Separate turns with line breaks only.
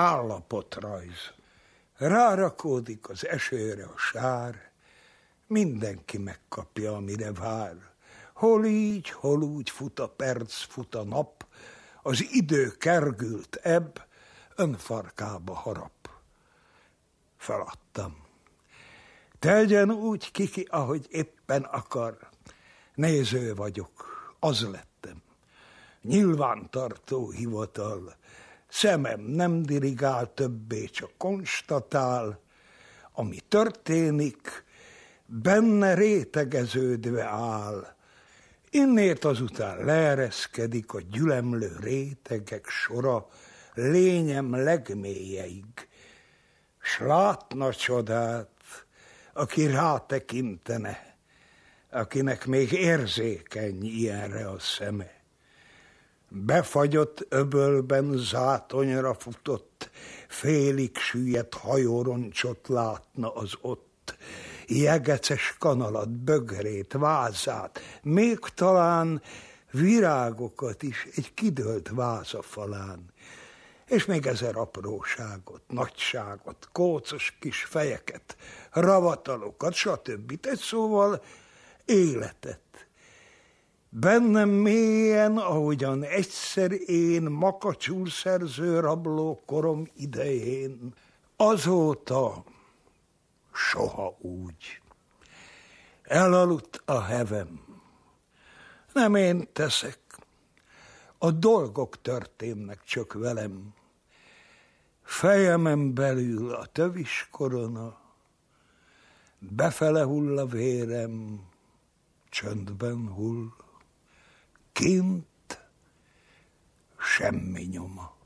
Állapotrajz. Rárakódik az esőre a sár, mindenki megkapja, amire vár. Hol így, hol úgy fut a perc, fut a nap, az idő kergült ebb, önfarkába harap. Feladtam. Tegyen úgy kiki, ahogy éppen akar. Néző vagyok, az lettem. Nyilvántartó hivatal. Szemem nem dirigál többé, csak konstatál. Ami történik, benne rétegeződve áll. Innét azután leereszkedik a gyülemlő rétegek sora lényem legmélyeig. S látna csodát, aki rátekintene, akinek még érzékeny ilyenre a szeme. Befagyott öbölben zátonyra futott, félig süllyedt hajóroncsot látna az ott, jegeces kanalat, bögrét, vázát, még talán virágokat is egy kidőlt váza falán, és még 1000 apróságot, nagyságot, kócos kis fejeket, ravatalokat, stb. Egy szóval életet. Bennem mélyen, ahogyan egyszer én makacsul szerző rabló korom idején, azóta soha úgy. Elaludt a hevem. Nem én teszek, a dolgok történnek csak velem. Fejemen belül a tövis korona, befele hull a vérem, csöndben hull, kint semmi nyoma.